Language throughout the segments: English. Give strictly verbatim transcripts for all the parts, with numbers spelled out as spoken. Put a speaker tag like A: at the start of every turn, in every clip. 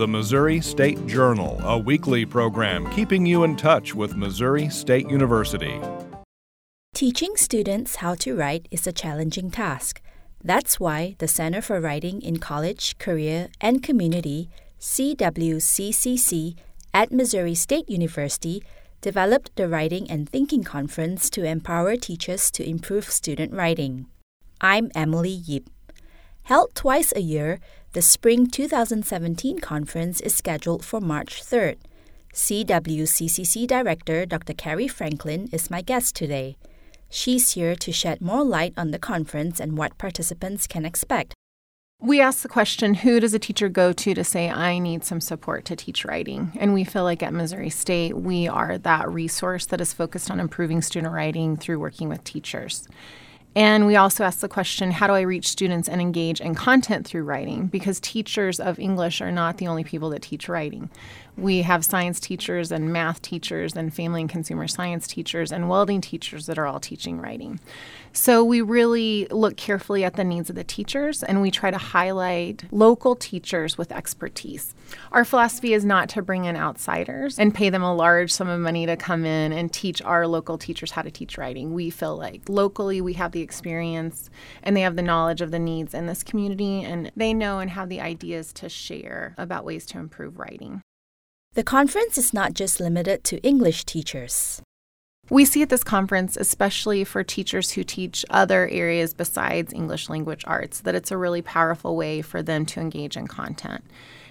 A: the Missouri State Journal, a weekly program keeping you in touch with Missouri State University.
B: Teaching students how to write is a challenging task. That's why the Center for Writing in College, Career, and Community, C W C C C, at Missouri State University developed the Writing and Thinking Conference to empower teachers to improve student writing. I'm Emily Yip. Held twice a year, the Spring two thousand seventeen conference is scheduled for March third. C W C C C Director Doctor Carrie Franklin is my guest today. She's here to shed more light on the conference and what participants can expect.
C: We ask the question, who does a teacher go to to say, I need some support to teach writing? And we feel like at Missouri State, we are that resource that is focused on improving student writing through working with teachers. And we also ask the question, how do I reach students and engage in content through writing? Because teachers of English are not the only people that teach writing. We have science teachers and math teachers and family and consumer science teachers and welding teachers that are all teaching writing. So we really look carefully at the needs of the teachers, and we try to highlight local teachers with expertise. Our philosophy is not to bring in outsiders and pay them a large sum of money to come in and teach our local teachers how to teach writing. We feel like locally we have the experience and they have the knowledge of the needs in this community, and they know and have the ideas to share about ways to improve writing.
B: The conference is not just limited to English teachers.
C: We see at this conference, especially for teachers who teach other areas besides English language arts, that it's a really powerful way for them to engage in content.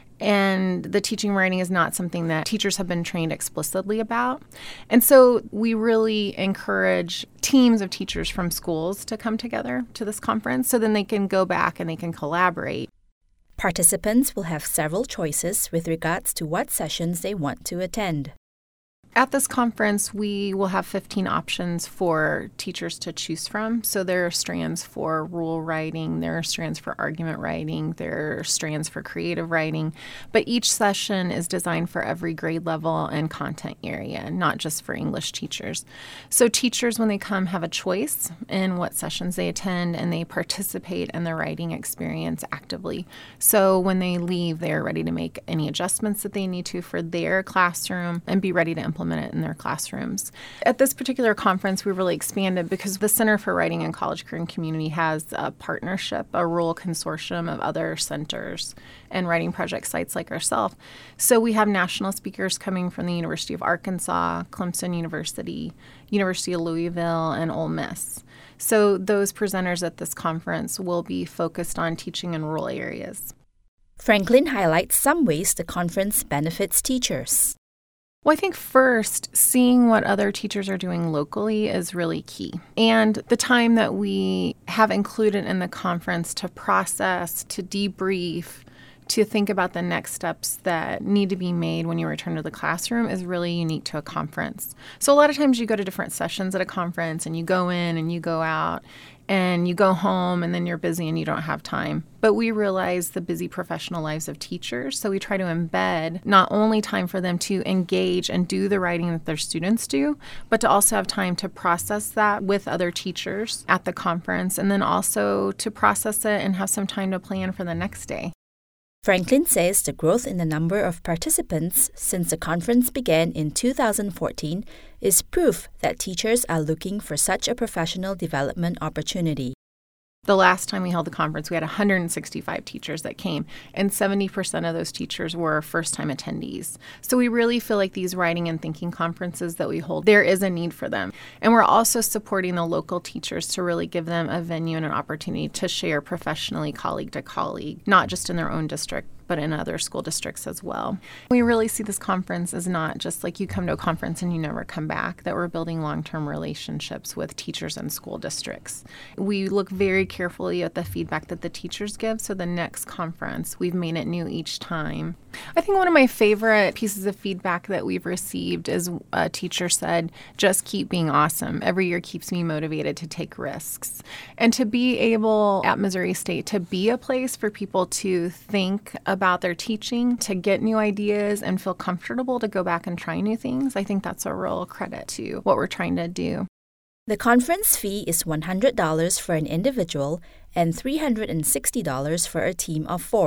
C: And the teaching writing is not something that teachers have been trained explicitly about. And so we really encourage teams of teachers from schools to come together to this conference so then they can go back and they can collaborate.
B: Participants will have several choices with regards to what sessions they want to attend.
C: At this conference, we will have fifteen options for teachers to choose from. So there are strands for rule writing, there are strands for argument writing, there are strands for creative writing. But each session is designed for every grade level and content area, not just for English teachers. So teachers, when they come, have a choice in what sessions they attend, and they participate in the writing experience actively. So when they leave, they are ready to make any adjustments that they need to for their classroom and be ready to implement it in their classrooms. At this particular conference, we really expanded because the Center for Writing in College, Career, and Community has a partnership, a rural consortium of other centers and writing project sites like ourselves. So we have national speakers coming from the University of Arkansas, Clemson University, University of Louisville, and Ole Miss. So those presenters at this conference will be focused on teaching in rural areas.
B: Franklin highlights some ways the conference benefits teachers.
C: Well, I think first, seeing what other teachers are doing locally is really key. And the time that we have included in the conference to process, to debrief, to think about the next steps that need to be made when you return to the classroom is really unique to a conference. So a lot of times you go to different sessions at a conference and you go in and you go out and you go home and then you're busy and you don't have time. But we realize the busy professional lives of teachers, so we try to embed not only time for them to engage and do the writing that their students do, but to also have time to process that with other teachers at the conference, and then also to process it and have some time to plan for the next day.
B: Franklin says the growth in the number of participants since the conference began in two thousand fourteen is proof that teachers are looking for such a professional development opportunity.
C: The last time we held the conference, we had one hundred sixty-five teachers that came, and seventy percent of those teachers were first-time attendees. So we really feel like these writing and thinking conferences that we hold, there is a need for them. And we're also supporting the local teachers to really give them a venue and an opportunity to share professionally, colleague to colleague, not just in their own district, but in other school districts as well. We really see this conference as not just like you come to a conference and you never come back, that we're building long-term relationships with teachers and school districts. We look very carefully at the feedback that the teachers give, so the next conference, we've made it new each time. I think one of my favorite pieces of feedback that we've received is a teacher said, just keep being awesome. Every year keeps me motivated to take risks. And to be able at Missouri State to be a place for people to think about their teaching, to get new ideas and feel comfortable to go back and try new things, I think that's a real credit to what we're trying to do.
B: The conference fee is one hundred dollars for an individual and three hundred sixty dollars for a team of four.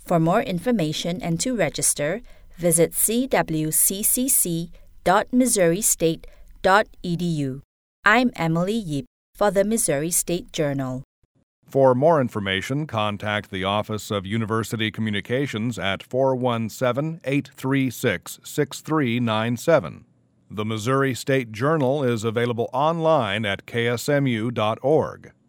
B: For more information and to register, visit c w c c c dot missouri state dot e d u. I'm Emily Yip for the Missouri State Journal.
A: For more information, contact the Office of University Communications at four one seven, eight three six, six three nine seven. The Missouri State Journal is available online at k s m u dot org.